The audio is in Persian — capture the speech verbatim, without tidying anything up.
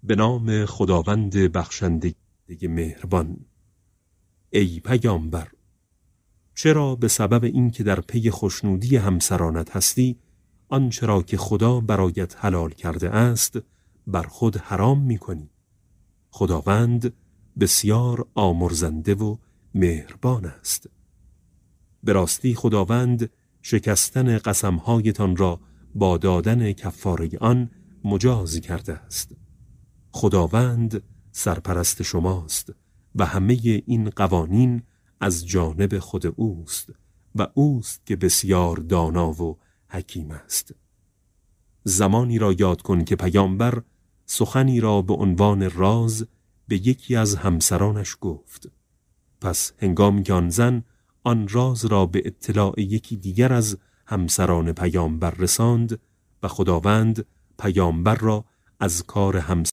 به نام خداوند بخشنده مهربان. ای پیامبر، چرا به سبب اینکه در پی خوشنودی همسرانت هستی، آنچه را که خدا برایت حلال کرده است بر خود حرام می‌کنی؟ خداوند بسیار آمرزنده و مهربان است. به راستی خداوند شکستن قسم‌هایتان را با دادن کفاره آن مجاز کرده است. خداوند سرپرست شماست و همه این قوانین از جانب خود اوست و اوست که بسیار دانا و حکیم است. زمانی را یاد کن که پیامبر سخنی را به عنوان راز به یکی از همسرانش گفت. پس هنگامی که آن زن آن راز را به اطلاع یکی دیگر از همسران پیامبر رساند و خداوند پیامبر را از کار همسر